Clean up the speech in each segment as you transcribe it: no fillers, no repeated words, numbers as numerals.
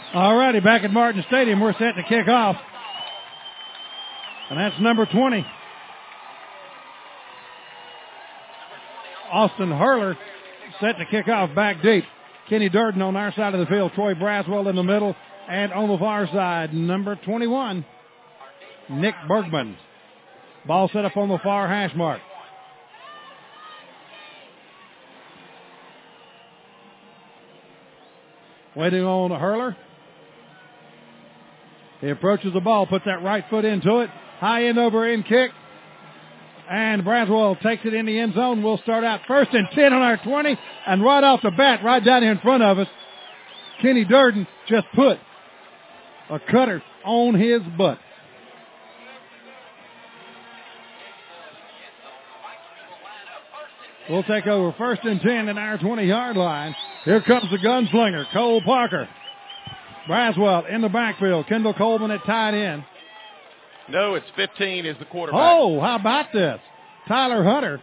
All righty, back at Martin Stadium, we're set to kick off. And that's number 20. Austin Hurler set to kick off back deep. Kenny Durden on our side of the field. Troy Braswell in the middle. And on the far side, number 21, Nick Bergman. Ball set up on the far hash mark. Waiting on Hurler. He approaches the ball, puts that right foot into it. High end over end kick. And Braswell takes it in the end zone. We'll start out 1st and 10 on our 20. And right off the bat, right down here in front of us, Kenny Durden just put a cutter on his butt. We'll take over 1st and 10 in our 20-yard line. Here comes the gunslinger, Cole Parker. Braswell in the backfield. Kendall Coleman at tight end. No, it's 15 is the quarterback. Oh, how about this? Tyler Hunter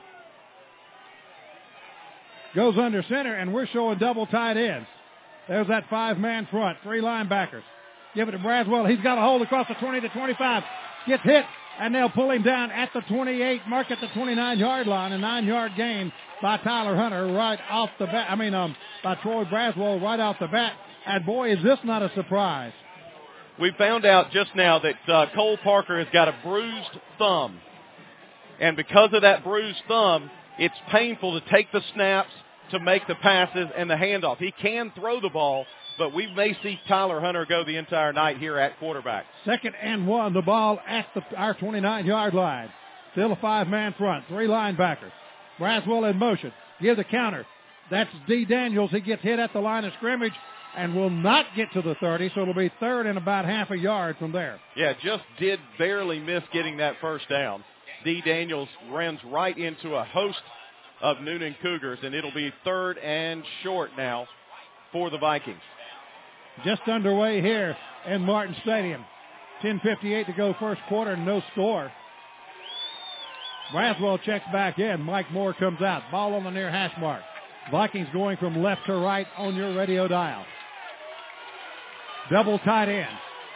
goes under center, and we're showing double tight ends. There's that 5-man front, 3 linebackers. Give it to Braswell. He's got a hold across the 20 to 25. Gets hit, and they'll pull him down at the 28, mark at the 29-yard line. A 9-yard gain by Tyler Hunter right off the bat. By Troy Braswell right off the bat. And boy, is this not a surprise. We found out just now that Cole Parker has got a bruised thumb. And because of that bruised thumb, it's painful to take the snaps, to make the passes, and the handoff. He can throw the ball, but we may see Tyler Hunter go the entire night here at quarterback. 2nd and 1, the ball at our 29-yard line. Still a 5-man front, 3 linebackers. Braswell in motion. Give the counter. That's D. Daniels. He gets hit at the line of scrimmage and will not get to the 30, so it'll be 3rd and about half a yard from there. Yeah, just did barely miss getting that first down. D. Daniels runs right into a host of Noonan Cougars, and it'll be 3rd and short now for the Vikings. Just underway here in Martin Stadium. 10:58 to go first quarter, no score. Braswell checks back in. Mike Moore comes out. Ball on the near hash mark. Vikings going from left to right on your radio dial. Double tight end.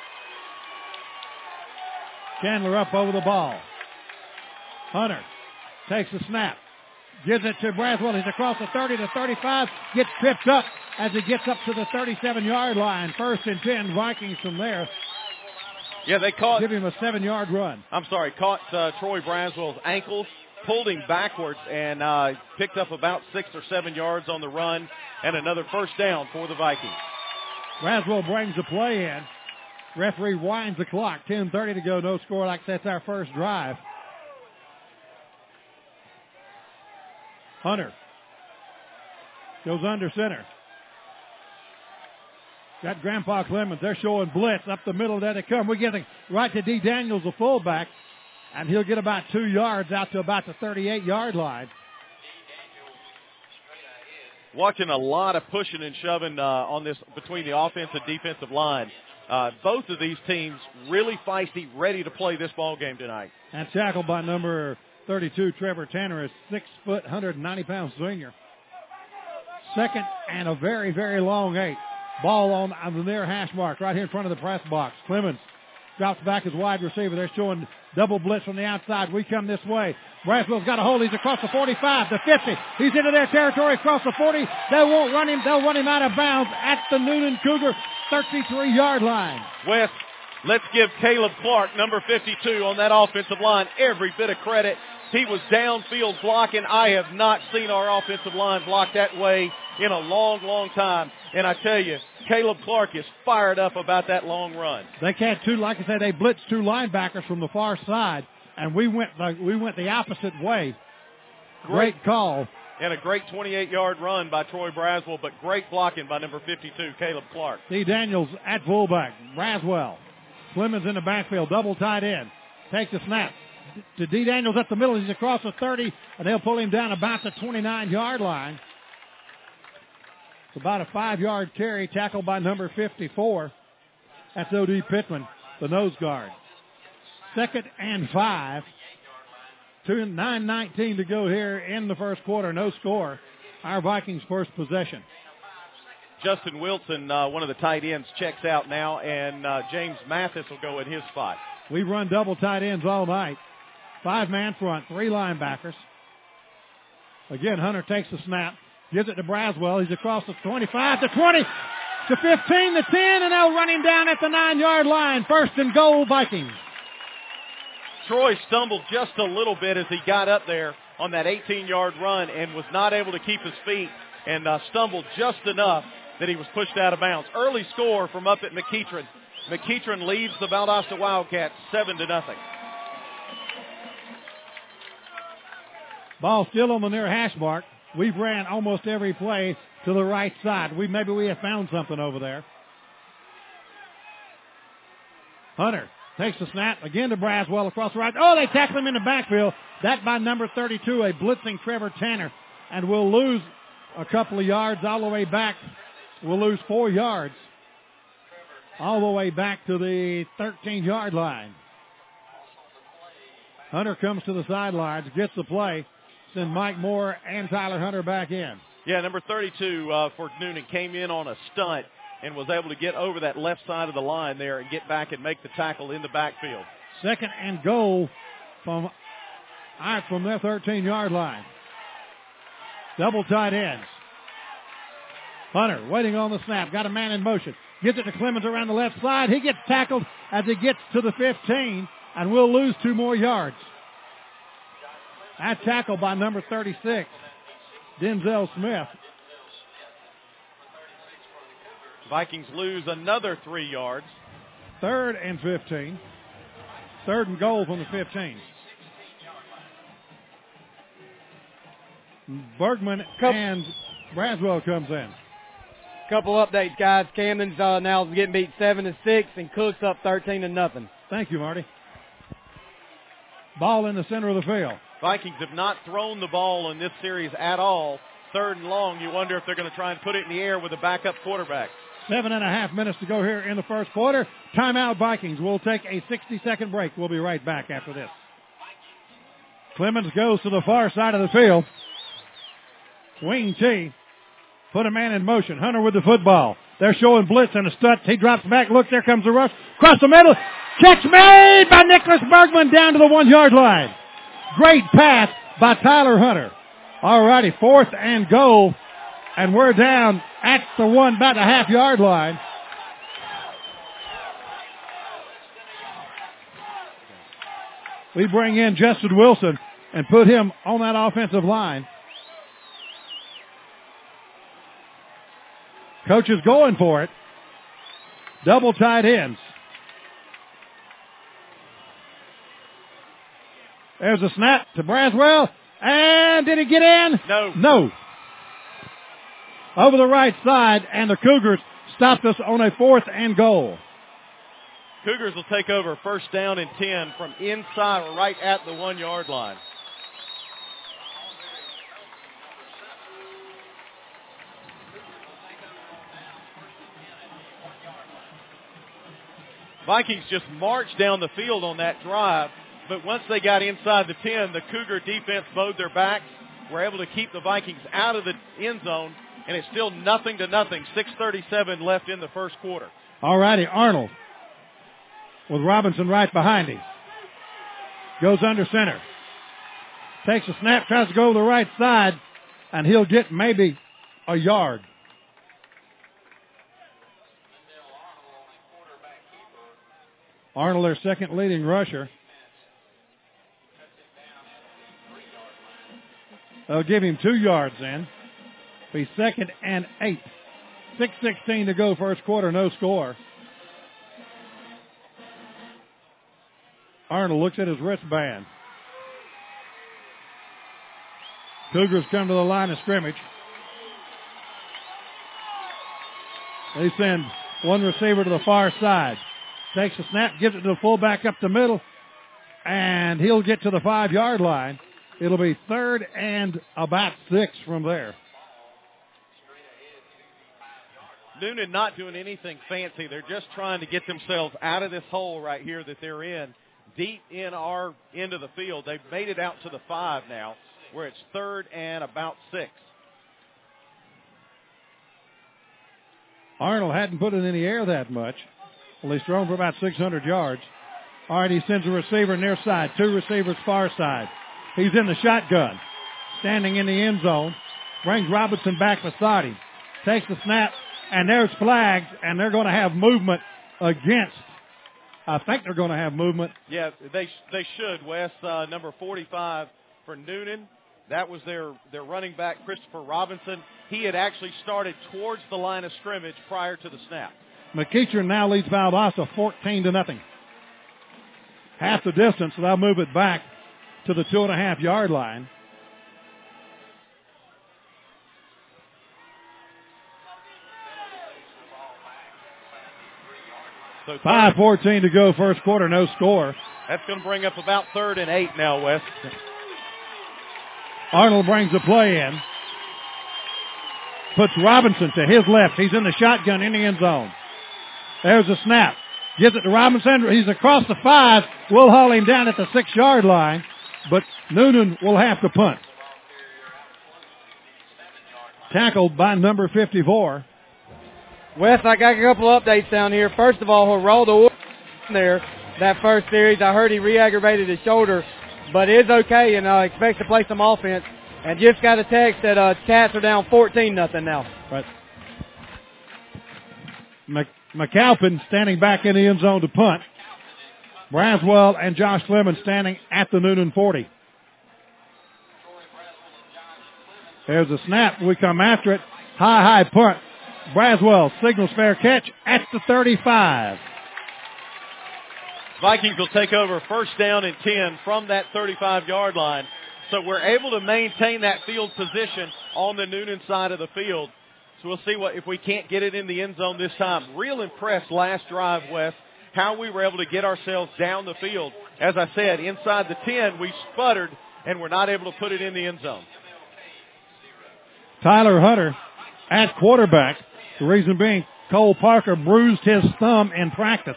Chandler up over the ball. Hunter takes the snap. Gives it to Braswell. He's across the 30 to 35. Gets tripped up as he gets up to the 37-yard line. 1st and 10, Vikings from there. Yeah, they caught. Give him a 7-yard run. Caught Troy Braswell's ankles, pulled him backwards, and picked up about 6 or 7 yards on the run, and another first down for the Vikings. Braswell brings the play in. Referee winds the clock. 10:30 to go. No score. Like that's our first drive. Hunter goes under center. Got Grandpa Clemens. They're showing blitz up the middle. There they come. We're getting right to D. Daniels, the fullback, and he'll get about 2 yards out to about the 38-yard line. Watching a lot of pushing and shoving on this between the offense and defensive line. Both of these teams really feisty, ready to play this ball game tonight. And tackled by number 32, Trevor Tanner, is 6 foot, 190-pound senior. 2nd and a very, very long 8. Ball on the near hash mark right here in front of the press box. Clemens drops back as wide receiver. They're showing double blitz from the outside. We come this way. Braswell's got a hold. He's across the 45, the 50. He's into their territory across the 40. They won't run him. They'll run him out of bounds at the Noonan Cougar 33-yard line. Wes, let's give Caleb Clark, number 52, on that offensive line every bit of credit. He was downfield blocking. I have not seen our offensive line block that way in a long, long time. And I tell you, Caleb Clark is fired up about that long run. They can't like I said, they blitzed 2 linebackers from the far side, and we went the opposite way. Great call. And a great 28-yard run by Troy Braswell, but great blocking by number 52, Caleb Clark. D. Daniels at fullback. Braswell. Clemens in the backfield, double tight end. Take the snap. To D. Daniels up the middle. He's across the 30, and they'll pull him down about the 29-yard line. It's about a 5-yard carry, tackled by number 54. That's O.D. Pittman, the nose guard. 2nd and 5. 9:19 to go here in the first quarter. No score. Our Vikings' first possession. Justin Wilson, one of the tight ends, checks out now, and James Mathis will go in his spot. We run double tight ends all night. 5-man front, 3 linebackers. Again, Hunter takes the snap, gives it to Braswell. He's across the 25, to 20, to 15, to 10, and they'll run him down at the 9-yard line. First and goal, Vikings. Troy stumbled just a little bit as he got up there on that 18-yard run and was not able to keep his feet and stumbled just enough that he was pushed out of bounds. Early score from up at McEachern. McEachern leads the Valdosta Wildcats 7-0. Ball still on the near hash mark. We've ran almost every play to the right side. Maybe we have found something over there. Hunter takes the snap again to Braswell across the right. Oh, they tackle him in the backfield. That by number 32, a blitzing Trevor Tanner. And we'll lose a couple of yards all the way back. We'll lose 4 yards all the way back to the 13-yard line. Hunter comes to the sidelines, gets the play, send Mike Moore and Tyler Hunter back in. Yeah, number 32 for Noonan came in on a stunt and was able to get over that left side of the line there and get back and make the tackle in the backfield. Second and goal from their 13-yard line. Double tight ends. Hunter waiting on the snap, got a man in motion. Gets it to Clemens around the left side. He gets tackled as he gets to the 15, and we'll lose 2 more yards. That tackle by number 36, Denzel Smith. Vikings lose another 3 yards. 3rd and 15. 3rd and goal from the 15. Bergman and Braswell comes in. Couple updates, guys. Camden's now getting beat 7-6, and Cook's up 13-0. Thank you, Marty. Ball in the center of the field. Vikings have not thrown the ball in this series at all. 3rd and long. You wonder if they're going to try and put it in the air with a backup quarterback. 7.5 minutes to go here in the first quarter. Timeout, Vikings. We'll take a 60-second break. We'll be right back after this. Clemens goes to the far side of the field. Wing T. Put a man in motion. Hunter with the football. They're showing blitz and a stunt. He drops back. Look, there comes the rush. Across the middle. Catch made by Nicholas Bergman down to the 1-yard line. Great pass by Tyler Hunter. All righty, 4th and goal. And we're down at the about the half-yard line. We bring in Justin Wilson and put him on that offensive line. Coach is going for it. Double tight ends. There's a snap to Braswell. And did he get in? No. No. Over the right side, and the Cougars stopped us on a 4th and goal. Cougars will take over 1st down and 10 from inside right at the 1-yard line. Vikings just marched down the field on that drive, but once they got inside the 10, the Cougar defense bowed their backs, were able to keep the Vikings out of the end zone, and it's still 0-0. 6:37 left in the first quarter. All righty, Arnold with Robinson right behind him. Goes under center. Takes a snap, tries to go to the right side, and he'll get maybe a yard. Arnold, their second leading rusher. They'll give him 2 yards then. Be 2nd and 8. 6:16 to go first quarter, no score. Arnold looks at his wristband. Cougars come to the line of scrimmage. They send one receiver to the far side. Takes a snap, gives it to the fullback up the middle, and he'll get to the 5-yard line. It'll be 3rd and about 6 from there. Noonan not doing anything fancy. They're just trying to get themselves out of this hole right here that they're in, deep in our end of the field. They've made it out to the 5 now, where it's 3rd and about 6. Arnold hadn't put it in the air that much. Well, he's thrown for about 600 yards. All right, he sends a receiver near side. 2 receivers far side. He's in the shotgun. Standing in the end zone. Brings Robinson back beside him. Takes the snap, and there's flags, and they're going to have movement against. I think they're going to have movement. Yeah, they should, Wes. Number 45 for Noonan. That was their running back, Christopher Robinson. He had actually started towards the line of scrimmage prior to the snap. McEachern now leads Valdosta 14-0. Half the distance, so they'll move it back to the 2.5-yard line. So 5:14 to go, first quarter, no score. That's going to bring up about 3rd and 8 now, Wes. Arnold brings the play in. Puts Robinson to his left. He's in the shotgun in the end zone. There's a snap. Gives it to Robinson. He's across the 5. We'll haul him down at the 6-yard line, but Noonan will have to punt. Tackled by number 54. Wes, I got a couple of updates down here. First of all, Geraldo there, that first series, I heard he re-aggravated his shoulder, but is okay and expects to play some offense. And just got a text that Cats are down 14-0 now. Right. McAlpin standing back in the end zone to punt. Braswell and Josh Clemens standing at the Noonan 40. There's a snap. We come after it. High punt. Braswell signals fair catch at the 35. Vikings will take over first down and 10 from that 35-yard line. So we're able to maintain that field position on the Noonan side of the field. So we'll see if we can't get it in the end zone this time. Real impressed last drive, Wes, how we were able to get ourselves down the field. As I said, inside the 10, we sputtered and we're not able to put it in the end zone. Tyler Hunter at quarterback. The reason being, Cole Parker bruised his thumb in practice.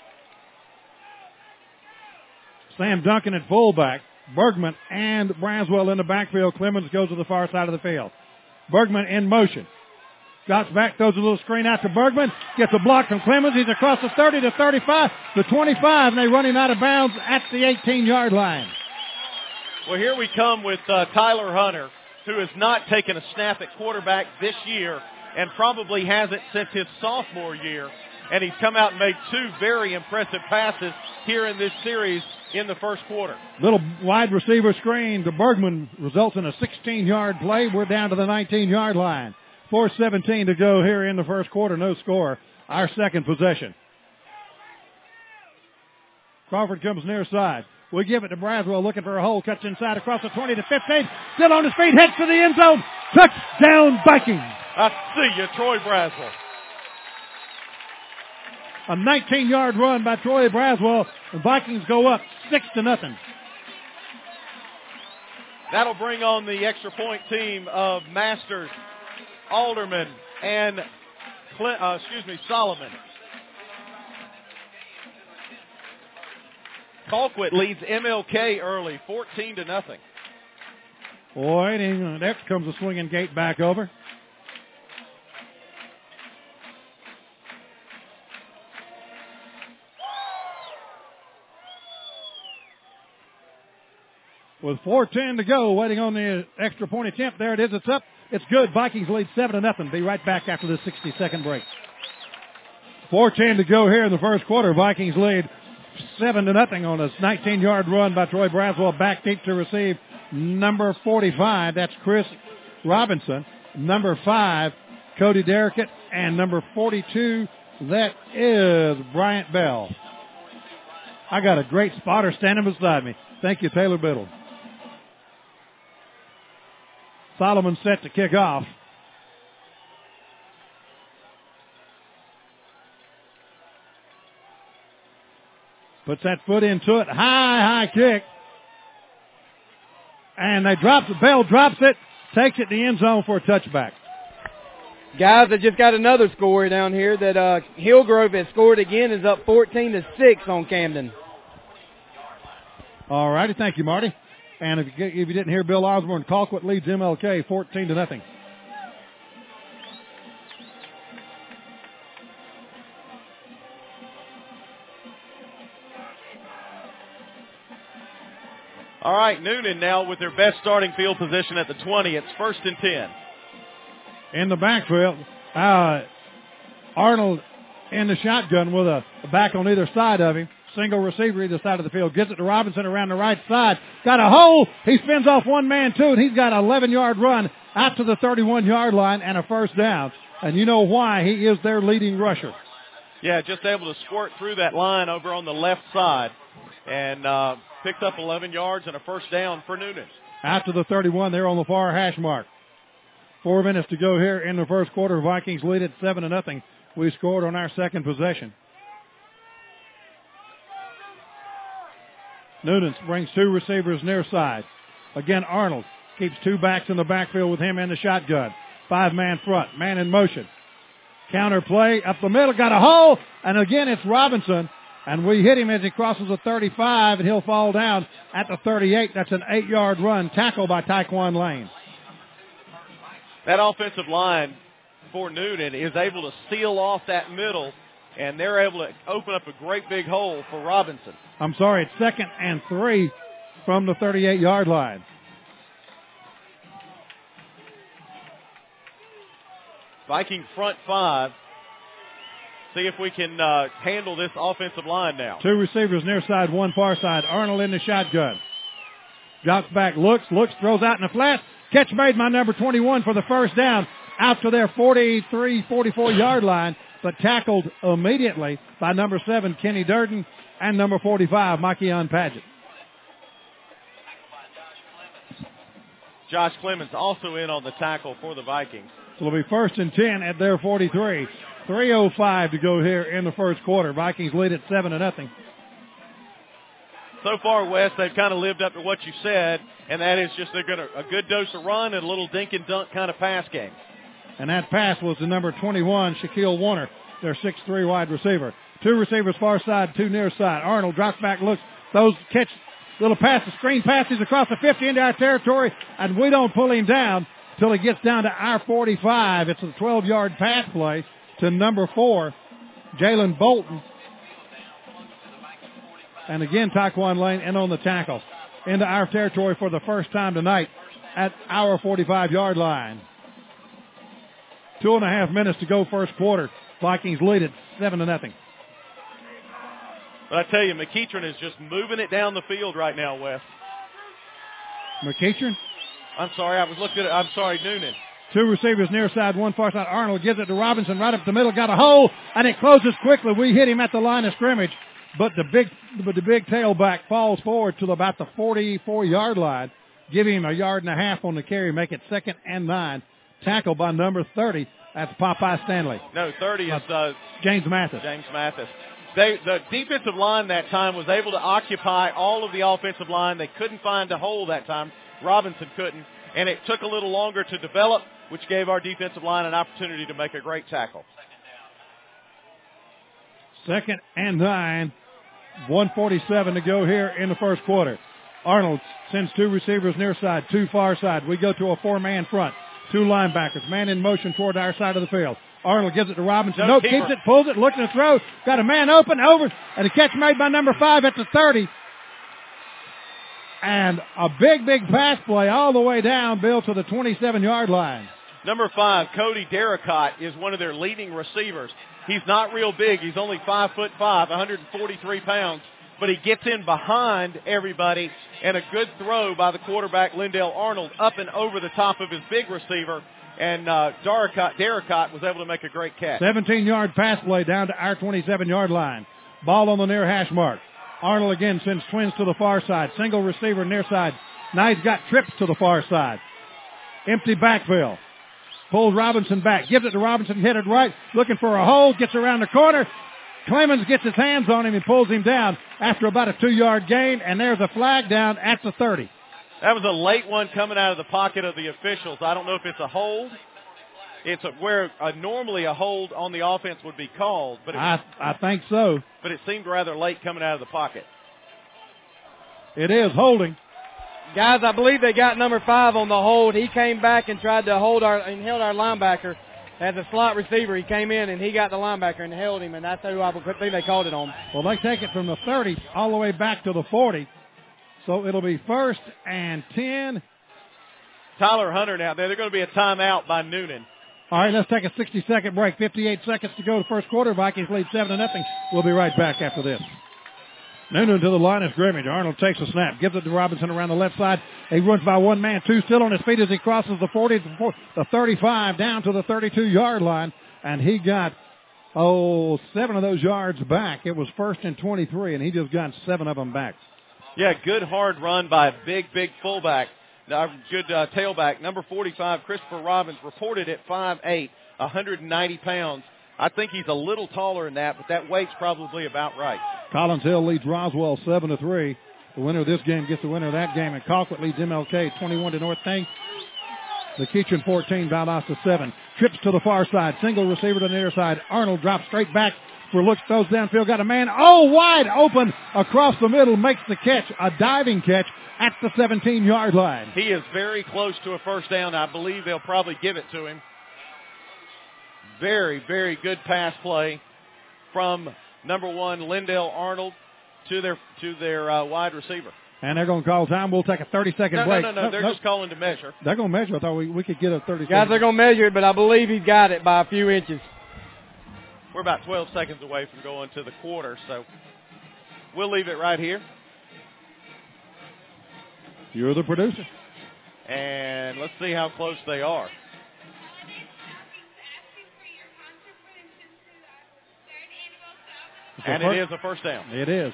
Sam Duncan at fullback. Bergman and Braswell in the backfield. Clemens goes to the far side of the field. Bergman in motion. Drops back, throws a little screen out to Bergman. Gets a block from Clemens. He's across the 30 to 35 to 25, and they run him out of bounds at the 18-yard line. Well, here we come with Tyler Hunter, who has not taken a snap at quarterback this year and probably hasn't since his sophomore year. And he's come out and made 2 very impressive passes here in this series in the first quarter. Little wide receiver screen to Bergman results in a 16-yard play. We're down to the 19-yard line. 4:17 to go here in the first quarter. No score. Our second possession. Crawford comes near side. We give it to Braswell looking for a hole. Cuts inside across the 20 to 15. Still on his feet. Heads for the end zone. Touchdown Vikings. I see you, Troy Braswell. A 19-yard run by Troy Braswell. The Vikings go up 6-0. That'll bring on the extra point team of Masters, Alderman, and Solomon. Colquitt leads MLK early, 14-0. Boy, there comes a swinging gate back over. With 4:10 to go, waiting on the extra point attempt. There it is. It's up. It's good. Vikings lead 7-0. Be right back after this 60-second break. 4:10 to go here in the first quarter. Vikings lead 7-0 on a 19-yard run by Troy Braswell. Back deep to receive number 45. That's Chris Robinson. Number 5, Cody Derrickett. And number 42, that is Bryant Bell. I got a great spotter standing beside me. Thank you, Taylor Biddle. Solomon set to kick off. Puts that foot into it. High kick. And they drops it. Bell drops it. Takes it to the end zone for a touchback. Guys, I just got another score down here that Hillgrove has scored again. Is up 14-6 on Camden. All righty. Thank you, Marty. And if you didn't hear Bill Osborne, Colquitt leads MLK 14-0. All right, Noonan now with their best starting field position at the 20. It's 1st and 10. In the backfield, Arnold in the shotgun with a back on either side of him. Single receiver either side of the field. Gives it to Robinson around the right side. Got a hole. He spins off one man, too, and he's got an 11-yard run out to the 31-yard line and a first down. And you know why. He is their leading rusher. Yeah, just able to squirt through that line over on the left side and picked up 11 yards and a first down for Noonan. Out to the 31, they're on the far hash mark. 4 minutes to go here in the first quarter. Vikings lead at 7-0. We scored on our second possession. Noonan brings 2 receivers near side. Again, Arnold keeps 2 backs in the backfield with him in the shotgun. 5-man front, man in motion. Counter play up the middle, got a hole, and again it's Robinson. And we hit him as he crosses the 35, and he'll fall down at the 38. That's an 8-yard run, tackled by Taekwon Lane. That offensive line for Noonan is able to seal off that middle, and they're able to open up a great big hole for Robinson. I'm sorry, it's 2nd and 3 from the 38-yard line. Viking front 5. See if we can handle this offensive line now. 2 receivers near side, 1 far side. Arnold in the shotgun. Drops back, looks, throws out in the flat. Catch made by number 21 for the first down. Out to their 43, 44-yard line, but tackled immediately by number 7, Kenny Durden, and number 45, Makion Padgett. Josh Clemens also in on the tackle for the Vikings. So it'll be 1st and 10 at their 43. 3:05 to go here in the first quarter. Vikings lead at 7-0. So far, Wes, they've kind of lived up to what you said, and that is just they're going to a good dose of run and a little dink and dunk kind of pass game. And that pass was the number 21, Shaquille Warner, their 6'3" wide receiver. 2 receivers far side, 2 near side. Arnold drops back, looks, those catch little passes, screen passes across the 50 into our territory, and we don't pull him down till he gets down to our 45. It's a 12-yard pass play to number 4, Jalen Bolton. And again, Taekwon Lane in on the tackle. Into our territory for the first time tonight at our 45-yard line. 2.5 minutes to go first quarter. Vikings lead at 7-0. But I tell you, McEachern is just moving it down the field right now, Wes. McEachern? I'm sorry, Noonan. 2 receivers near side, 1 far side. Arnold gives it to Robinson right up the middle, got a hole, and it closes quickly. We hit him at the line of scrimmage, but the big tailback falls forward to about the 44-yard line, giving him 1.5 yards on the carry, make it 2nd and 9. Tackled by number 30. That's Popeye Stanley. No, 30 is James Mathis. The defensive line that time was able to occupy all of the offensive line. They couldn't find a hole that time. Robinson couldn't. And it took a little longer to develop, which gave our defensive line an opportunity to make a great tackle. 2nd and 9. 1:47 to go here in the first quarter. Arnold sends 2 receivers near side, 2 far side. We go to a 4-man front. 2 linebackers, man in motion toward our side of the field. Arnold gives it to Robinson. Nope, keeps it, pulls it, looking to throw. Got a man open, over, and a catch made by number 5 at the 30. And a big pass play all the way down, Bill, to the 27-yard line. Number 5, Cody Derricott, is one of their leading receivers. He's not real big. He's only 5'5", 143 pounds. But he gets in behind everybody, and a good throw by the quarterback, Lindell Arnold, up and over the top of his big receiver, and Derricott was able to make a great catch. 17-yard pass play down to our 27-yard line. Ball on the near hash mark. Arnold again sends twins to the far side. Single receiver near side. Now he's got trips to the far side. Empty backfield. Pulls Robinson back. Gives it to Robinson, headed right, looking for a hole, gets around the corner. Clemens gets his hands on him and pulls him down after about a 2-yard gain, and there's a flag down at the 30. That was a late one coming out of the pocket of the officials. I don't know if it's a hold. It's where normally a hold on the offense would be called. But I think so. But it seemed rather late coming out of the pocket. It is holding. Guys, I believe they got number 5 on the hold. He came back and tried to held our linebacker. As a slot receiver, he came in and he got the linebacker and held him, and that's who I think they called it on. Well, they take it from the 30 all the way back to the 40. So it'll be 1st and 10. Tyler Hunter now. They're going to be a timeout by Noonan. All right, let's take a 60-second break. 58 seconds to go to first quarter. Vikings lead 7-0. We'll be right back after this. Noonan to the line of scrimmage. Arnold takes a snap, gives it to Robinson around the left side. He runs by one man, two still on his feet as he crosses the 40, the 35, down to the 32-yard line. And he got, 7 of those yards back. It was 1st and 23, and he just got 7 of them back. Yeah, good hard run by a big fullback. Good tailback. Number 45, Christopher Robbins, reported at 5'8", 190 pounds. I think he's a little taller than that, but that weight's probably about right. Collins Hill leads Roswell 7-3. The winner of this game gets the winner of that game, and Colquitt leads MLK 21 to North Tank. The Kitchen 14, Valdosta 7. Trips to the far side, single receiver to the near side. Arnold drops straight back for looks, throws downfield, got a man, wide open across the middle, makes the catch, a diving catch at the 17-yard line. He is very close to a first down. I believe they'll probably give it to him. Very, very good pass play from number 1, Lindell Arnold, to their wide receiver. And they're going to call time. We'll take a 30-second break. No. They're just calling to measure. They're going to measure. I thought we could get a 30-second. Guys, they're going to measure it, but I believe he's got it by a few inches. We're about 12 seconds away from going to the quarter, so we'll leave it right here. You're the producer. And let's see how close they are. And it is a first down. It is.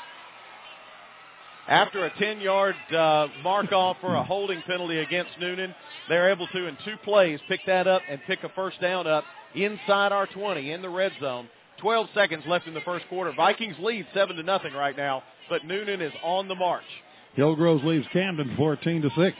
After a 10-yard mark-off for a holding penalty against Noonan, they're able to, in 2 plays, pick that up and pick a first down up inside our 20 in the red zone. 12 seconds left in the first quarter. Vikings lead 7-0 right now, but Noonan is on the march. Hillgroves leaves Camden 14-6.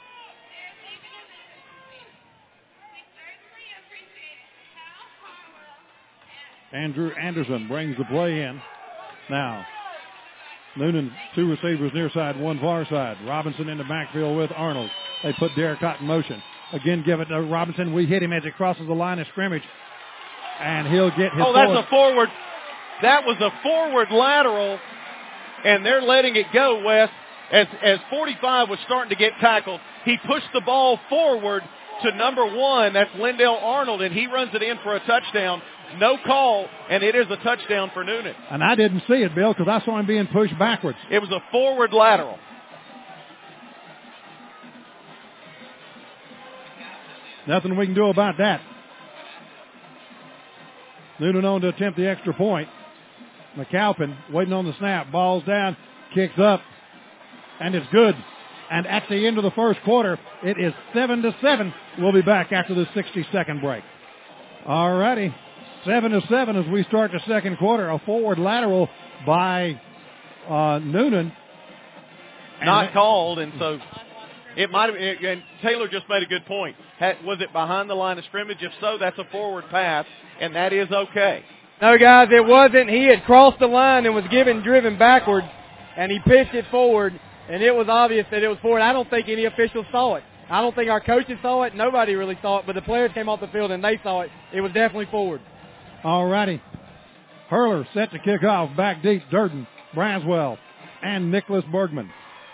Andrew Anderson brings the play in. Now, Noonan, 2 receivers near side, 1 far side. Robinson in the backfield with Arnold. They put Derek Cott in motion. Again, give it to Robinson. We hit him as he crosses the line of scrimmage. And he'll get his that's a forward. That was a forward lateral, and they're letting it go, Wes. As 45 was starting to get tackled, he pushed the ball forward to number 1. That's Lindell Arnold, and he runs it in for a touchdown. No call, and it is a touchdown for Noonan. And I didn't see it, Bill, because I saw him being pushed backwards. It was a forward lateral. Nothing we can do about that. Noonan on to attempt the extra point. McAlpin waiting on the snap. Ball's down, kicks up, and it's good. And at the end of the first quarter, it is 7-7. We'll be back after the 60-second break. All righty. 7-7 as we start the second quarter. A forward lateral by Noonan. Not called, and so it might have. And Taylor just made a good point. Was it behind the line of scrimmage? If so, that's a forward pass, and that is okay. No, guys, it wasn't. He had crossed the line and was driven backwards, and he pitched it forward, and it was obvious that it was forward. I don't think any officials saw it. I don't think our coaches saw it. Nobody really saw it, but the players came off the field, and they saw it. It was definitely forward. All righty. Hurler set to kick off. Back deep, Durden, Braswell, and Nicholas Bergman.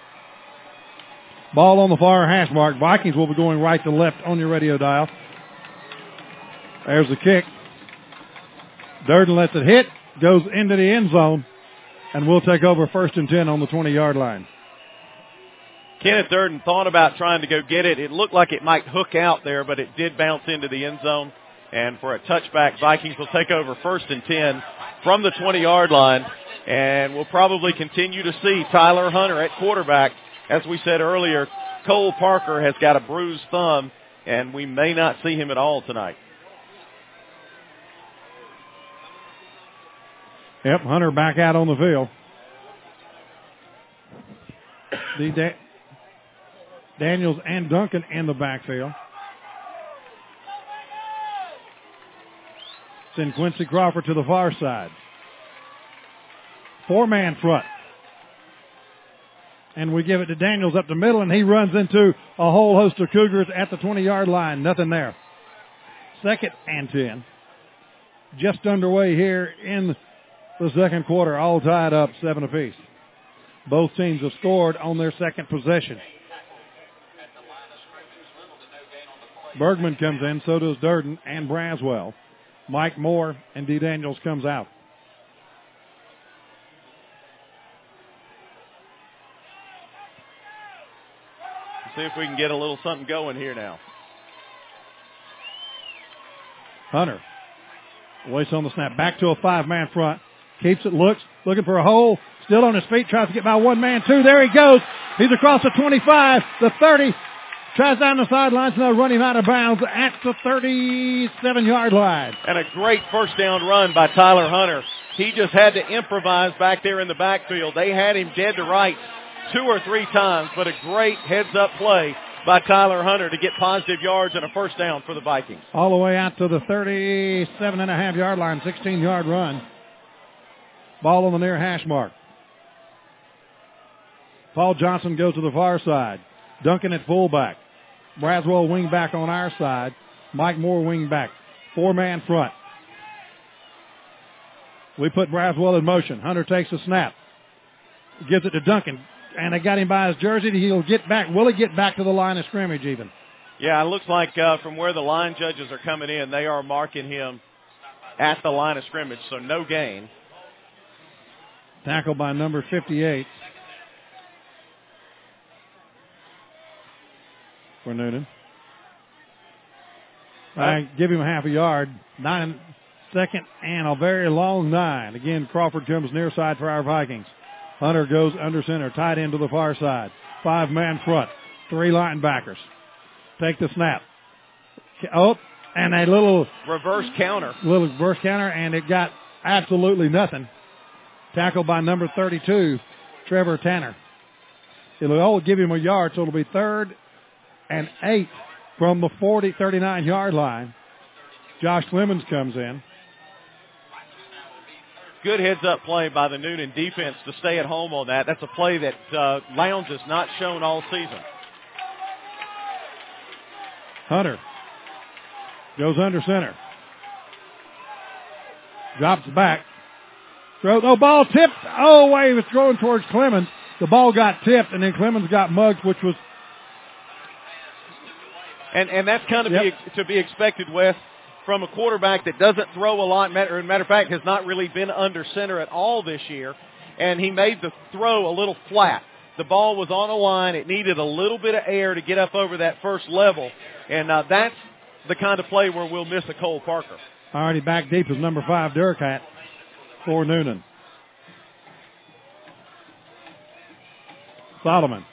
Ball on the far hash mark. Vikings will be going right to left on your radio dial. There's the kick. Durden lets it hit, goes into the end zone, and we'll take over 1st and 10 on the 20-yard line. Kenneth Durden thought about trying to go get it. It looked like it might hook out there, but it did bounce into the end zone. And for a touchback, Vikings will take over 1st and 10 from the 20-yard line. And we'll probably continue to see Tyler Hunter at quarterback. As we said earlier, Cole Parker has got a bruised thumb, and we may not see him at all tonight. Yep, Hunter back out on the field. Daniels and Duncan in the backfield. Send Quincy Crawford to the far side. 4-man front. And we give it to Daniels up the middle, and he runs into a whole host of Cougars at the 20-yard line. Nothing there. 2nd and 10. Just underway here in the second quarter, all tied up 7 apiece. Both teams have scored on their second possession. Bergman comes in, so does Durden and Braswell. Mike Moore and D. Daniels comes out. See if we can get a little something going here now. Hunter waits on the snap. Back to a 5-man front. Keeps it, looking for a hole. Still on his feet, tries to get by one man, two. There he goes. He's across the 25, the 30. Tries down the sidelines, and they'll run him out of bounds at the 37-yard line. And a great first down run by Tyler Hunter. He just had to improvise back there in the backfield. They had him dead to rights 2 or 3 times, but a great heads-up play by Tyler Hunter to get positive yards and a first down for the Vikings. All the way out to the 37.5-yard line, 16-yard run. Ball on the near hash mark. Paul Johnson goes to the far side. Duncan at fullback. Braswell wing back on our side. Mike Moore wing back. 4-man front. We put Braswell in motion. Hunter takes the snap. Gives it to Duncan. And they got him by his jersey. He'll get back. Will he get back to the line of scrimmage even? Yeah, it looks like from where the line judges are coming in, they are marking him at the line of scrimmage, so no gain. Tackled by number 58 for Noonan. I give him a half a yard. 9 second and a very long 9. Again, Crawford comes near side for our Vikings. Hunter goes under center, tight end to the far side. 5-man front, 3 linebackers. Take the snap. Oh, and a little reverse counter. And it got absolutely nothing. Tackled by number 32, Trevor Tanner. It'll all give him a yard, so it'll be 3rd and 8 from the 39-yard line. Josh Clemens comes in. Good heads-up play by the Noonan defense to stay at home on that. That's a play that Lowndes has not shown all season. Hunter goes under center. Drops back. Throws. Oh, ball tipped. Oh, wait, he was throwing towards Clemens. The ball got tipped, and then Clemens got mugged, which was... And that's kind of to be expected, Wes, from a quarterback that doesn't throw a lot, or as a matter of fact, has not really been under center at all this year. And he made the throw a little flat. The ball was on a line. It needed a little bit of air to get up over that first level. And that's the kind of play where we'll miss a Cole Parker. Already back deep is number 5, Durkat, for Noonan. Solomon.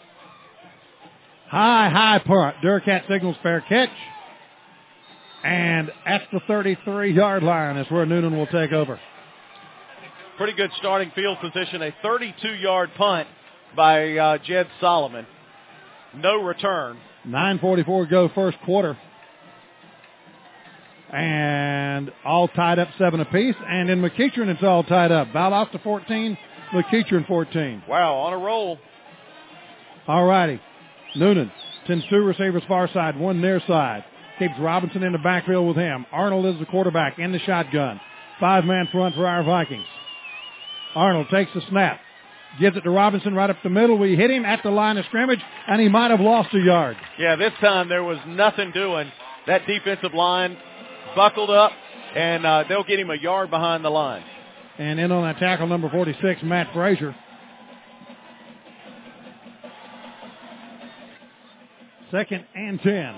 High punt. Durkat signals fair catch. And at the 33-yard line is where Noonan will take over. Pretty good starting field position. A 32-yard punt by Jed Solomon. No return. 9:44 to go first quarter. And all tied up 7 apiece. And in McEachern, it's all tied up. Valdosta 14, McEachern 14. Wow, on a roll. All righty. Noonan sends 2 receivers far side, 1 near side. Keeps Robinson in the backfield with him. Arnold is the quarterback in the shotgun. 5-man front for our Vikings. Arnold takes the snap. Gives it to Robinson right up the middle. We hit him at the line of scrimmage, and he might have lost a yard. Yeah, this time there was nothing doing. That defensive line buckled up, and they'll get him a yard behind the line. And in on that tackle, number 46, Matt Frazier. 2nd and 10.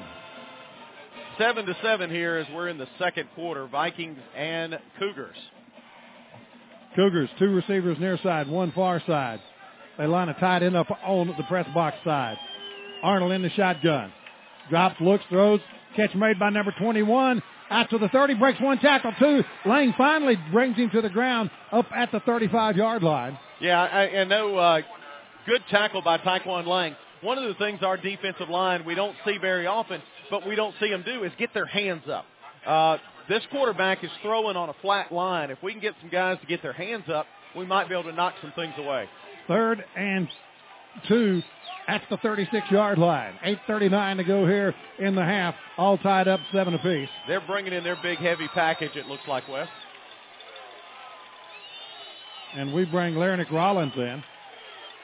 7-7 here as we're in the second quarter. Vikings and Cougars. Cougars, 2 receivers near side, 1 far side. They line a tight end up on the press box side. Arnold in the shotgun. Drops, looks, throws. Catch made by number 21. Out to the 30, breaks 1 tackle, 2. Lang finally brings him to the ground up at the 35-yard line. Yeah, I know. Good tackle by Taekwon Lang. One of the things our defensive line we don't see very often, but we don't see them do, is get their hands up. This quarterback is throwing on a flat line. If we can get some guys to get their hands up, we might be able to knock some things away. 3rd and 2 at the 36-yard line. 8:39 to go here in the half. All tied up 7 apiece. They're bringing in their big, heavy package, it looks like, Wes. And we bring Larenick Rollins in.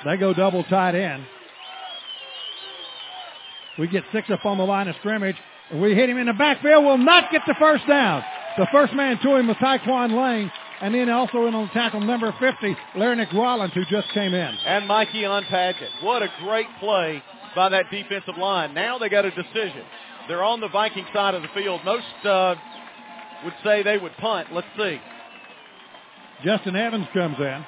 They go double tight end. We get 6 up on the line of scrimmage. We hit him in the backfield. Will not get the first down. The first man to him was Tyquan Lane. And then also in on tackle number 50, Larry Rollins, who just came in. And Mikey Paget. What a great play by that defensive line. Now they got a decision. They're on the Viking side of the field. Most would say they would punt. Let's see. Justin Evans comes in.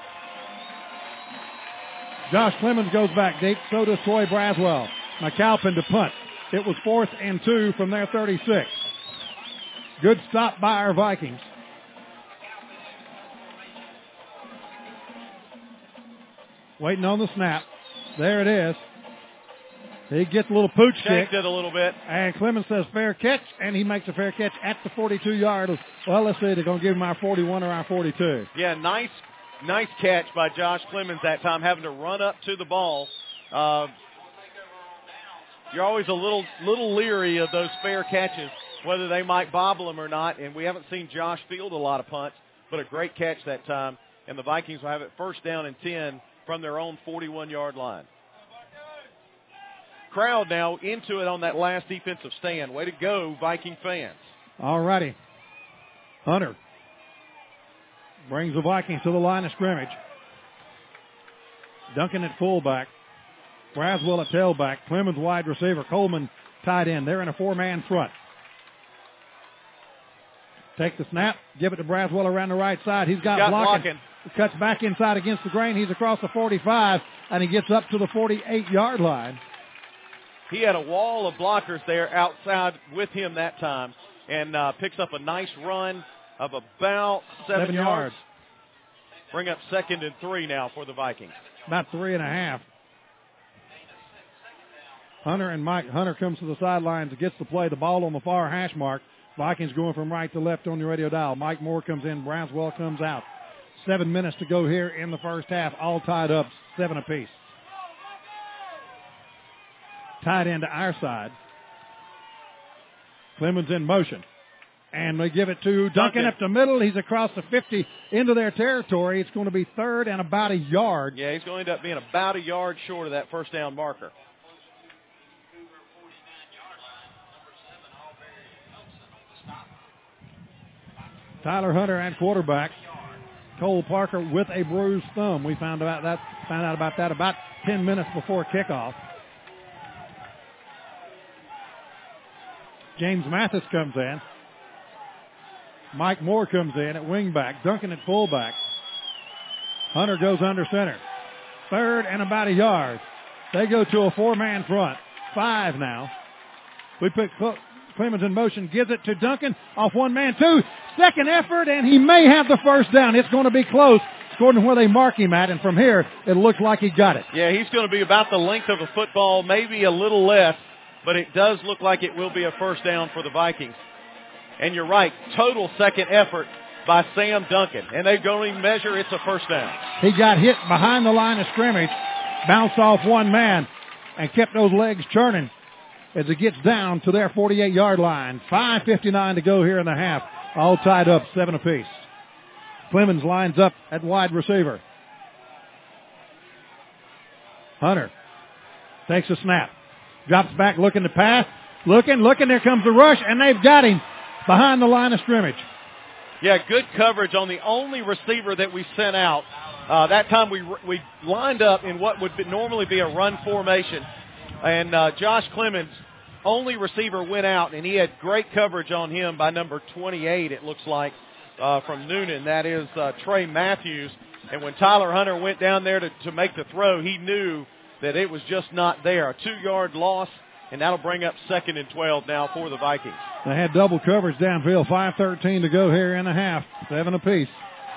Josh Clemens goes back deep. So does Troy Braswell. McAlpin to punt. It was 4th and 2 from their 36. Good stop by our Vikings. Waiting on the snap. There it is. He gets a little pooch kick. It a little bit. And Clemens says fair catch, and he makes a fair catch at the 42-yard. Well, let's see. They're going to give him our 41 or our 42. Yeah, nice catch by Josh Clemens that time, having to run up to the ball. You're always a little leery of those fair catches, whether they might bobble them or not, and we haven't seen Josh field a lot of punts, but a great catch that time, and the Vikings will have it 1st down and 10 from their own 41-yard line. Crowd now into it on that last defensive stand. Way to go, Viking fans. All righty. Hunter brings the Vikings to the line of scrimmage. Duncan at fullback. Braswell at tailback. Clemens wide receiver. Coleman tight end. They're in a 4-man front. Take the snap. Give it to Braswell around the right side. He's got blocking. Cuts back inside against the grain. He's across the 45, and he gets up to the 48-yard line. He had a wall of blockers there outside with him that time, and picks up a nice run of about 7 yards. Bring up 2nd and 3 now for the Vikings. About 3.5. Hunter comes to the sidelines and gets the play. The ball on the far hash mark. Vikings going from right to left on the radio dial. Mike Moore comes in. Braswell comes out. 7 minutes to go here in the first half. All tied up, 7 apiece. Tied into our side. Clemens in motion. And they give it to Duncan up the middle. He's across the 50 into their territory. It's going to be 3rd and about a yard. Yeah, he's going to end up being about a yard short of that 1st down marker. Tyler Hunter and quarterback. Cole Parker with a bruised thumb. We found out about that about 10 minutes before kickoff. James Mathis comes in. Mike Moore comes in at wingback. Duncan at fullback. Hunter goes under center. 3rd and about a yard. They go to a 4-man front. 5 now. We put Clemens in motion. Gives it to Duncan off 1 man. 2. Second effort, and he may have the first down. It's going to be close, according to where they mark him at. And from here, it looks like he got it. Yeah, he's going to be about the length of a football, maybe a little less. But it does look like it will be a first down for the Vikings. And you're right, total second effort by Sam Duncan. And they're going to measure it's a first down. He got hit behind the line of scrimmage, bounced off 1 man, and kept those legs churning as it gets down to their 48-yard line. 5:59 to go here in the half. All tied up, 7 apiece. Clemens lines up at wide receiver. Hunter takes a snap. Drops back, looking to pass. Looking. There comes the rush, and they've got him behind the line of scrimmage. Yeah, good coverage on the only receiver that we sent out. That time we lined up in what would normally be a run formation. And Josh Clemens, only receiver, went out, and he had great coverage on him by number 28, it looks like, from Noonan. That is Trey Matthews. And when Tyler Hunter went down there to make the throw, he knew that it was just not there. A 2-yard loss, and that'll bring up 2nd and 12 now for the Vikings. They had double coverage downfield. 5:13 to go here in the half. 7 apiece.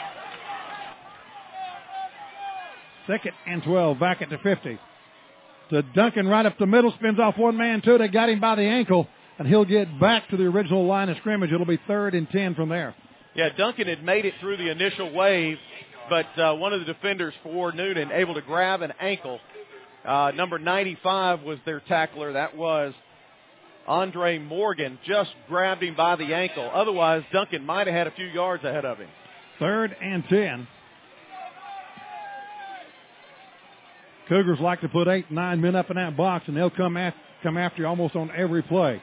2nd and 12, back at the 50. To Duncan right up the middle, spins off 1 man, 2. They got him by the ankle, and he'll get back to the original line of scrimmage. It'll be 3rd and 10 from there. Yeah, Duncan had made it through the initial wave, but one of the defenders for Noonan able to grab an ankle. Number 95 was their tackler. That was Andre Morgan. Just grabbed him by the ankle. Otherwise, Duncan might have had a few yards ahead of him. 3rd and 10. Cougars like to put 8, 9 men up in that box, and they'll come after you almost on every play.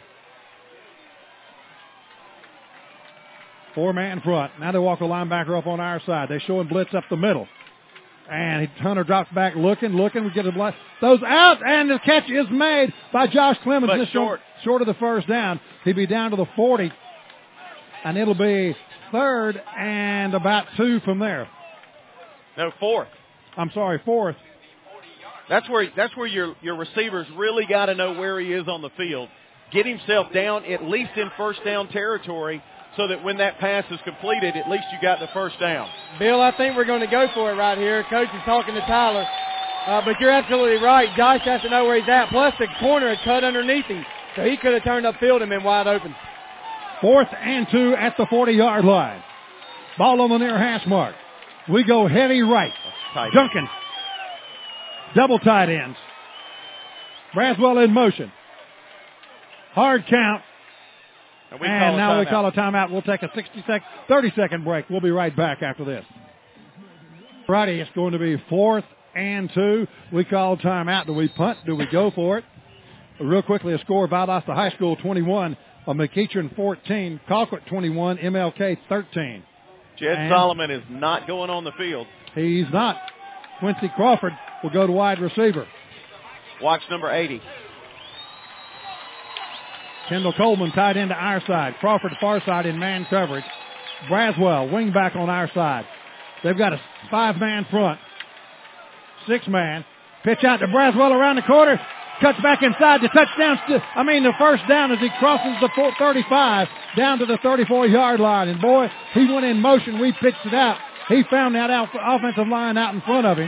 4-man front. Now they walk a linebacker up on our side. They show him blitz up the middle. And Hunter drops back looking. We get a blitz. Throws out, and the catch is made by Josh Clemens. But just short of the first down. He'd be down to the 40. And it'll be 3rd and about 2 from there. No, 4th. I'm sorry, 4th. That's where your receivers really got to know where he is on the field. Get himself down at least in first down territory, so that when that pass is completed, at least you got the first down. Bill, I think we're going to go for it right here. Coach is talking to Tyler. But you're absolutely right. Josh has to know where he's at. Plus, the corner had cut underneath him, so he could have turned upfield and been wide open. 4th and 2 at the 40-yard line. Ball on the near hash mark. We go heavy right. Duncan. Double tight ends. Braswell in motion. Hard count. And now we call a timeout. We'll take a 30-second break. We'll be right back after this. Friday, it's going to be 4th and 2. We call timeout. Do we punt? Do we go for it? Real quickly, a score: Valdosta High School 21, McEachern 14, Colquitt 21, MLK 13. Jed Solomon is not going on the field. He's not. Quincy Crawford will go to wide receiver. Watch number 80. Kendall Coleman tied into our side. Crawford far side in man coverage. Braswell wing back on our side. They've got a 5-man front. 6-man. Pitch out to Braswell around the corner. Cuts back inside. The touchdown. The first down as he crosses the 35 down to the 34-yard line. And boy, he went in motion. We pitched it out. He found that offensive line out in front of him.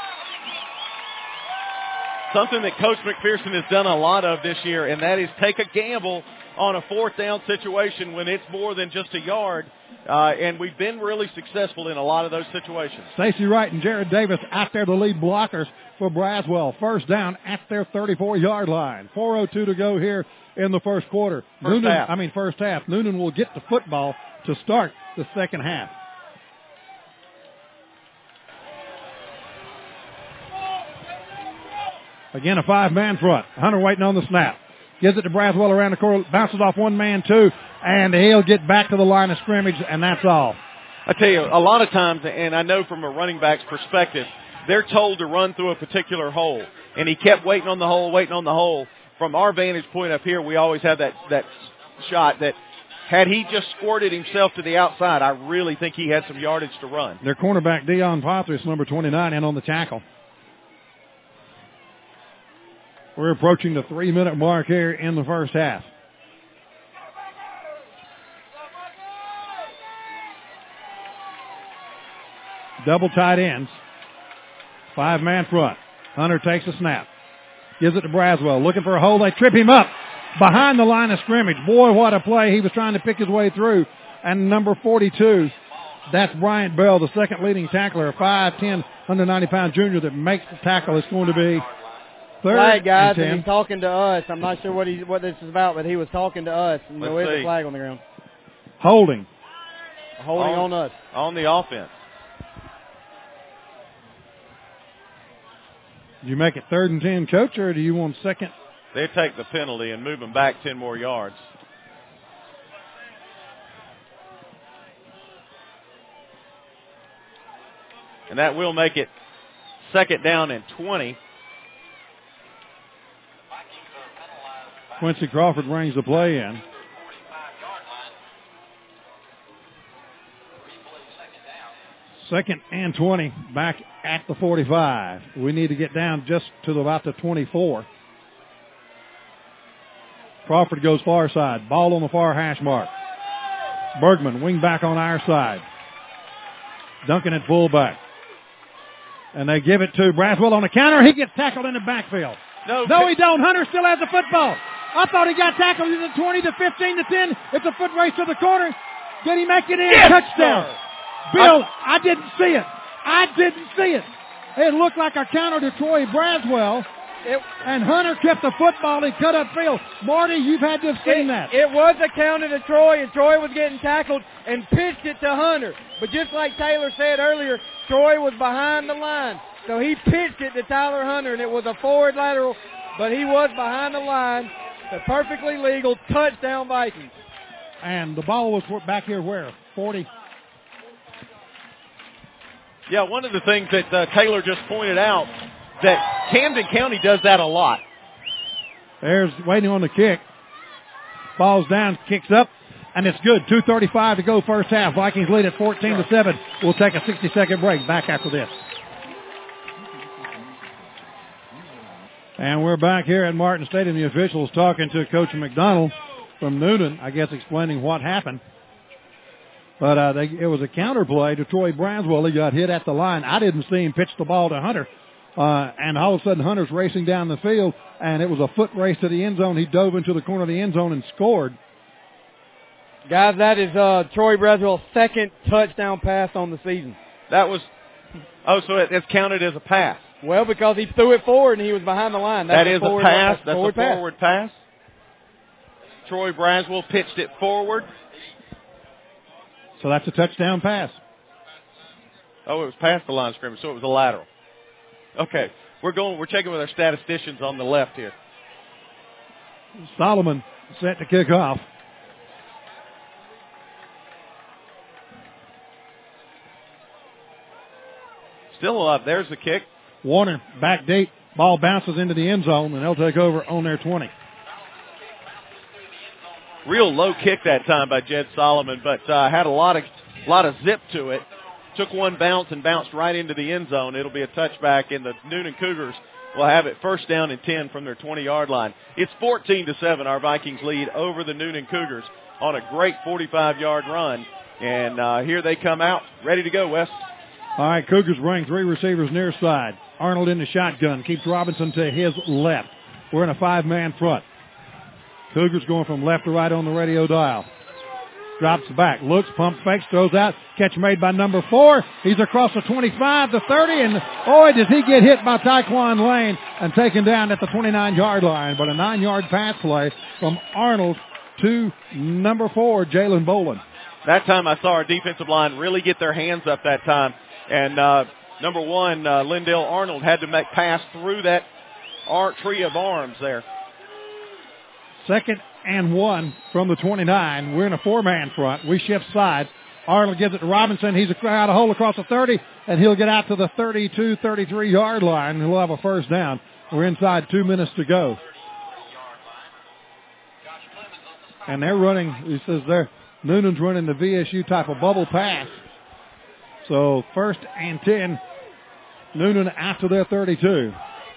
Something that Coach McPherson has done a lot of this year, and that is take a gamble on a 4th down situation when it's more than just a yard. And we've been really successful in a lot of those situations. Stacey Wright and Jared Davis out there, the lead blockers for Braswell. First down at their 34-yard line. 4:02 to go here in the first quarter. First half. Noonan will get the football to start the second half. Again, a 5-man front. Hunter waiting on the snap. Gives it to Braswell around the corner. Bounces off 1-man, 2. And he'll get back to the line of scrimmage, and that's all. I tell you, a lot of times, and I know from a running back's perspective, they're told to run through a particular hole. And he kept waiting on the hole. From our vantage point up here, we always have that shot that had he just squirted himself to the outside, I really think he had some yardage to run. Their cornerback, Deion Pothris, number 29, in on the tackle. We're approaching the 3-minute mark here in the first half. Double tight ends. 5-man front. Hunter takes a snap. Gives it to Braswell. Looking for a hole. They trip him up behind the line of scrimmage. Boy, what a play. He was trying to pick his way through. And number 42, that's Bryant Bell, the second leading tackler, a 5'10", 190-pound junior that makes the tackle. It's going to be flag, guys, and he's talking to us. I'm not sure what this is about, but he was talking to us. And there is a flag on the ground. Holding on us. On the offense. Do you make it 3rd and 10, Coach, or do you want second? They take the penalty and move them back 10 more yards. And that will make it 2nd down and 20. Quincy Crawford brings the play in. Second and 20 back at the 45. We need to get down just to about the 24. Crawford goes far side. Ball on the far hash mark. Bergman wing back on our side. Duncan at fullback. And they give it to Braswell on the counter. He gets tackled in the backfield. No, he don't. Hunter still has the football. I thought he got tackled to the 20, to 15, to 10. It's a foot race to the corner. Did he make it in? Yes, touchdown. Sir. Bill, I didn't see it. It looked like a counter to Troy Braswell. And Hunter kept the football and cut upfield. Marty, you've had to have seen that. It was a counter to Troy, and Troy was getting tackled and pitched it to Hunter. But just like Taylor said earlier, Troy was behind the line. So he pitched it to Tyler Hunter, and it was a forward lateral, but he was behind the line. So perfectly legal, touchdown Vikings. And the ball was back here where? 40. Yeah, one of the things that Taylor just pointed out, that Camden County does that a lot. There's waiting on the kick. Ball's down, kicks up, and it's good. 2:35 to go first half. Vikings lead at 14-7. We'll take a 60-second break. Back after this. And we're back here at Martin Stadium. The officials talking to Coach McDonald from Newnan, I guess explaining what happened. But it was a counter play to Troy Braswell. He got hit at the line. I didn't see him pitch the ball to Hunter. And all of a sudden, Hunter's racing down the field, and it was a foot race to the end zone. He dove into the corner of the end zone and scored. Guys, that is Troy Braswell's second touchdown pass on the season. That was, so it's counted as a pass. Well, because he threw it forward and he was behind the line. That is a pass. That's a forward pass. Troy Braswell pitched it forward. So that's a touchdown pass. Oh, it was past the line of scrimmage, so it was a lateral. Okay, we're checking with our statisticians on the left here. Solomon set to kick off. Still alive. There's the kick. Warner back deep. Ball bounces into the end zone, and they'll take over on their 20. Real low kick that time by Jed Solomon, but had a lot of zip to it. Took one bounce and bounced right into the end zone. It'll be a touchback, and the Newnan Cougars will have it first down and 10 from their 20-yard line. It's 14-7. Our Vikings lead over the Newnan Cougars on a great 45-yard run. And here they come out, ready to go, Wes. All right, Cougars bring three receivers near side. Arnold in the shotgun, keeps Robinson to his left. We're in a five-man front. Cougars going from left to right on the radio dial. Drops back, looks, pump fakes, throws out. Catch made by number 4. He's across the 25, the 30, and boy, does he get hit by Taekwon Lane and taken down at the 29-yard line. But a 9-yard pass play from Arnold to number 4, Jalen Boland. That time I saw our defensive line really get their hands up that time. And number 1, Lindell Arnold, had to pass through that tree of arms there. 2nd and 1 from the 29. We're in a 4-man front. We shift sides. Arnold gives it to Robinson. He's out a hole across the 30, and he'll get out to the 32, 33-yard line. He'll have a first down. We're inside 2 minutes to go. And they're running, he says there, Noonan's running the VSU type of bubble pass. So 1st and 10, Newnan after their 32.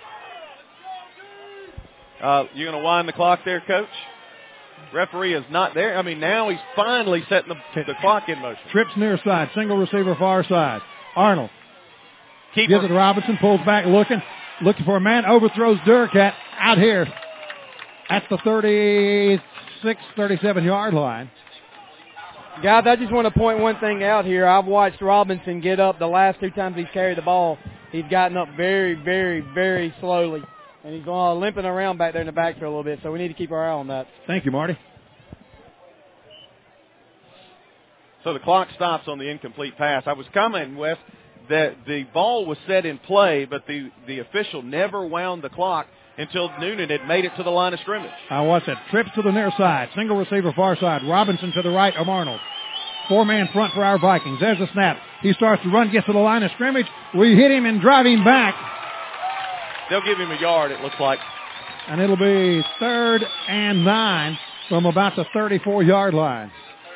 You're going to wind the clock there, Coach? Referee is not there. I mean, now he's finally setting the clock in motion. Trips near side, single receiver far side. Arnold gives it to Robinson, pulls back looking for a man, overthrows Durkat out here at the 36, 37-yard line. Guys, I just want to point one thing out here. I've watched Robinson get up the last 2 times he's carried the ball. He's gotten up very, very, very slowly. And he's going limping around back there in the backfield a little bit, so we need to keep our eye on that. Thank you, Marty. So the clock stops on the incomplete pass. I was commenting, Wes, that the ball was set in play, but the official never wound the clock until Newnan had made it to the line of scrimmage. I watch it. Trips to the near side. Single receiver far side. Robinson to the right of Arnold. 4-man front for our Vikings. There's a snap. He starts to run, gets to the line of scrimmage. We hit him and drive him back. They'll give him a yard, it looks like. And it'll be 3rd and 9 from about the 34-yard line.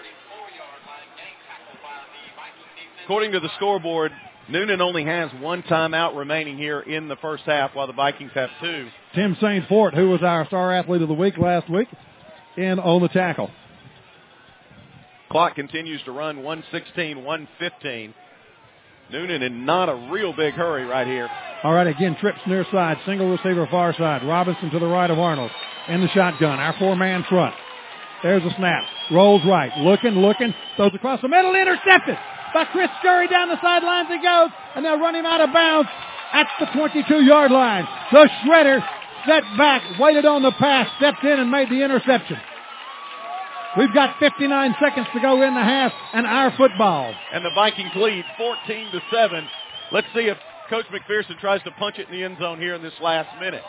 According to the scoreboard, Newnan only has 1 timeout remaining here in the first half, while the Vikings have 2. Tim St. Fort, who was our star athlete of the week last week, in on the tackle. Clock continues to run, 1:16, 1:15. Newnan in not a real big hurry right here. All right, again, trips near side, single receiver far side. Robinson to the right of Arnold in the shotgun, our 4-man front. There's a snap. Rolls right, looking, throws across the middle, intercepted by Chris Scurry. Down the sidelines he goes, and they'll run him out of bounds at the 22-yard line. The Shredder set back, waited on the pass, stepped in and made the interception. We've got 59 seconds to go in the half, and our football. And the Vikings lead 14-7. Let's see if Coach McPherson tries to punch it in the end zone here in this last minute.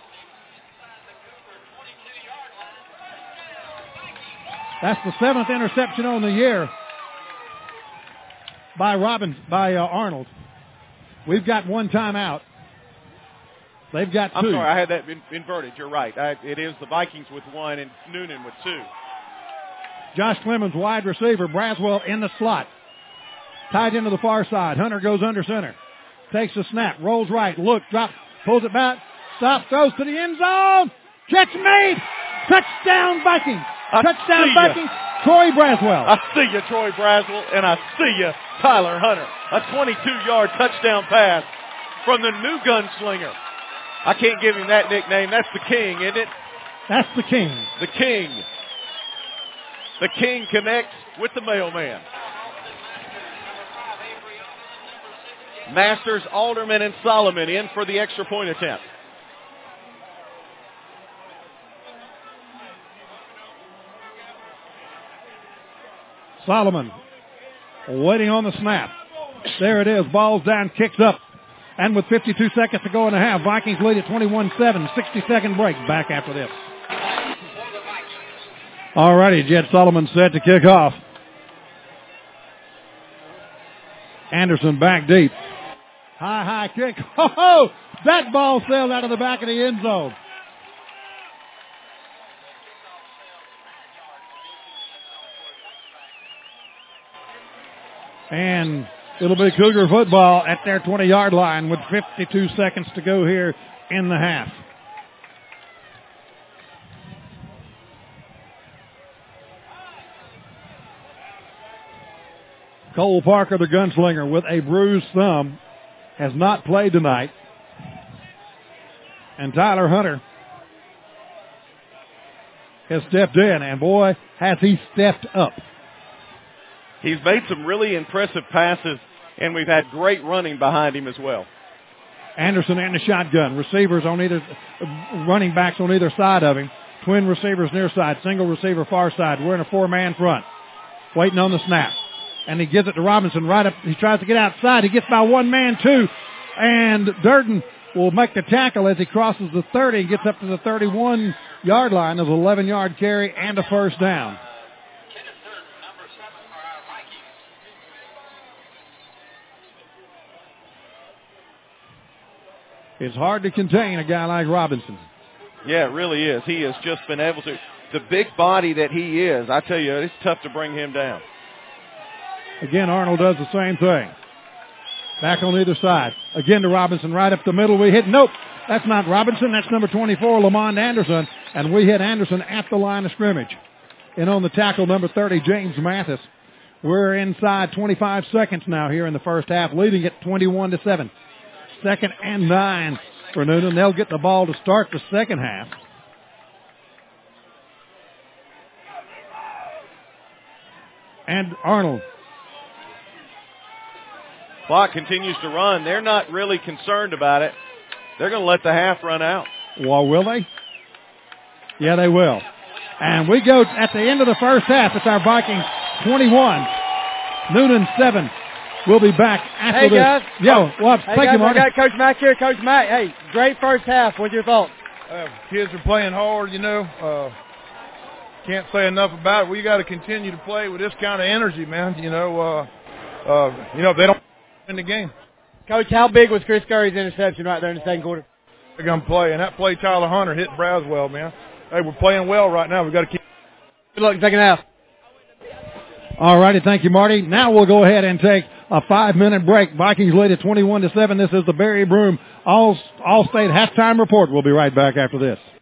That's the 7th interception on the year by Arnold. We've got one timeout. They've got 2. I'm sorry, I had that inverted. You're right. It is the Vikings with 1 and Noonan with 2. Josh Clemens, wide receiver. Braswell in the slot. Tied into the far side. Hunter goes under center. Takes the snap. Rolls right. Look. Drops. Pulls it back. Stops. Throws to the end zone. Catch made. Touchdown Vikings. Touchdown Vikings. Troy Braswell. I see you, Troy Braswell, and I see you, Tyler Hunter. A 22-yard touchdown pass from the new gunslinger. I can't give him that nickname. That's the King, isn't it? That's the King. The King. The King connects with the mailman. Masters, Alderman, and Solomon in for the extra point attempt. Solomon waiting on the snap. There it is. Ball's down, kicks up. And with 52 seconds to go in the half, Vikings lead at 21-7. 60-second break. Back after this. All righty, Jed Solomon set to kick off. Anderson back deep. High kick. Oh, that ball sailed out of the back of the end zone. And it'll be Cougar football at their 20-yard line with 52 seconds to go here in the half. Cole Parker, the gunslinger, with a bruised thumb, has not played tonight. And Tyler Hunter has stepped in, and boy, has he stepped up. He's made some really impressive passes, and we've had great running behind him as well. Anderson in the shotgun. Receivers on either, running backs on either side of him. Twin receivers near side, single receiver far side. We're in a 4-man front. Waiting on the snap. And he gives it to Robinson right up. He tries to get outside. He gets by one man, too. And Durden will make the tackle as he crosses the 30 and gets up to the 31-yard line of an 11-yard carry and a first down. It's hard to contain a guy like Robinson. Yeah, it really is. He has just been able to. The big body that he is, I tell you, it's tough to bring him down. Again, Arnold does the same thing. Back on either side. Again to Robinson, right up the middle. We hit, nope, that's not Robinson. That's number 24, Lamont Anderson. And we hit Anderson at the line of scrimmage. And on the tackle, number 30, James Mathis. We're inside 25 seconds now here in the first half, leading it 21-7. 2nd and 9 for Noonan. They'll get the ball to start the second half. And Arnold. Clock continues to run. They're not really concerned about it. They're going to let the half run out. Well, will they? Yeah, they will. And we go at the end of the first half. It's our Vikings 21, Noonan 7. We'll be back after this. Guys. Yo, well, thank you, Marty. I got Coach Mack here. Coach Mack, hey, great first half. What's your thoughts? Kids are playing hard, you know. Can't say enough about it. We got to continue to play with this kind of energy, man. You know, if they don't win the game. Coach, how big was Chris Curry's interception right there in the second quarter? They're going to play, and that play Tyler Hunter hit Braswell, man. Hey, we're playing well right now. We've got to keep. Good luck in the second half. All righty, thank you, Marty. Now we'll go ahead and take a 5-minute break. Vikings lead at 21-7. This is the Barry Broom All-State Halftime Report. We'll be right back after this.